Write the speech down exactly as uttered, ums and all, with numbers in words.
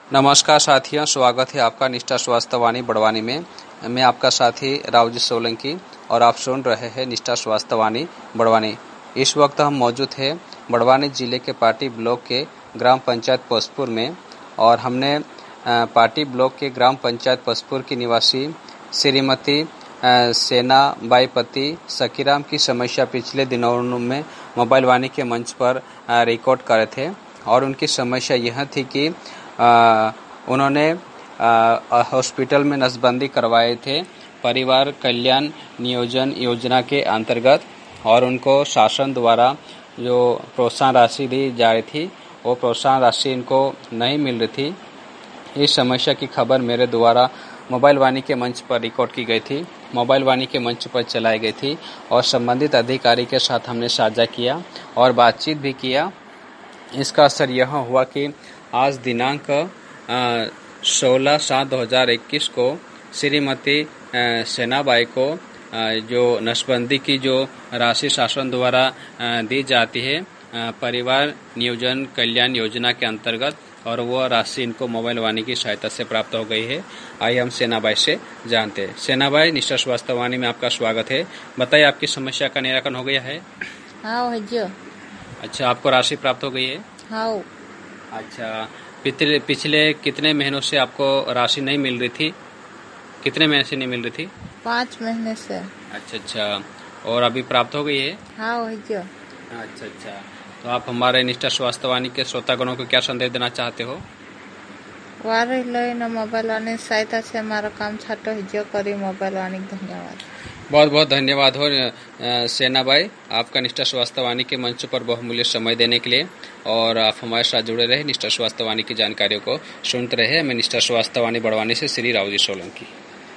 नमस्कार साथियों, स्वागत है आपका निष्ठा स्वास्थ्य वाणी बड़वानी में। मैं आपका साथी रावजी सोलंकी और आप सुन रहे हैं निष्ठा स्वास्थ्य वाणी बड़वानी। इस वक्त हम मौजूद हैं बड़वानी जिले के पाटी ब्लॉक के ग्राम पंचायत पोस्तपुर में और हमने पाटी ब्लॉक के ग्राम पंचायत पोस्तपुर की निवासी श्रीमती सेना बाई पति सकीराम की समस्या पिछले दिनों में मोबाइल वाणी के मंच पर रिकॉर्ड करे थे और उनकी समस्या यह थी कि आ, उन्होंने हॉस्पिटल में नसबंदी करवाए थे परिवार कल्याण नियोजन योजना के अंतर्गत और उनको शासन द्वारा जो प्रोत्साहन राशि दी जा रही थी वो प्रोत्साहन राशि इनको नहीं मिल रही थी। इस समस्या की खबर मेरे द्वारा मोबाइल वाणी के मंच पर रिकॉर्ड की गई थी, मोबाइल वाणी के मंच पर चलाई गई थी और संबंधित अधिकारी के साथ हमने साझा किया और बातचीत भी किया। इसका असर यह हुआ कि आज दिनांक सोलह सात दो हज़ार इक्कीस को श्रीमती सेनाबाई को जो नसबंदी की जो राशि शासन द्वारा दी जाती है परिवार नियोजन कल्याण योजना के अंतर्गत और वह राशि इनको मोबाइल वाणी की सहायता से प्राप्त हो गई है। आइए हम सेनाबाई से जानते हैं। सेनाबाई, निष्ठा स्वास्थ्य वाणी में आपका स्वागत है। बताइए, आपकी समस्या का निराकरण हो गया है? हाँ जो। अच्छा, आपको राशि प्राप्त हो गई है? हाँ। अच्छा, पिछले पिछले कितने महीनों से आपको राशि नहीं मिल रही थी? कितने महीने से नहीं मिल रही थी? पाँच महीने से। अच्छा अच्छा, और अभी प्राप्त हो गई है? हाँ वही जो। अच्छा अच्छा, तो आप हमारे निष्ठा स्वास्थ्य वाणी के श्रोतागणों को क्या संदेश देना चाहते हो? वारे लो न मोबाइल वाणी सहायता से हमारा काम छाटो जो करी मोबाइल वाणी। धन्यवाद। बहुत बहुत धन्यवाद हो सेनाबाई, आपका निष्ठा स्वास्थ्य वाणी के मंच पर बहुमूल्य समय देने के लिए और आप हमारे साथ जुड़े रहे, निष्ठा स्वास्थ्य वाणी की जानकारियों को सुनते रहे। मैं निष्ठा स्वास्थ्य वाणी बड़वानी से श्री रावजी सोलंकी।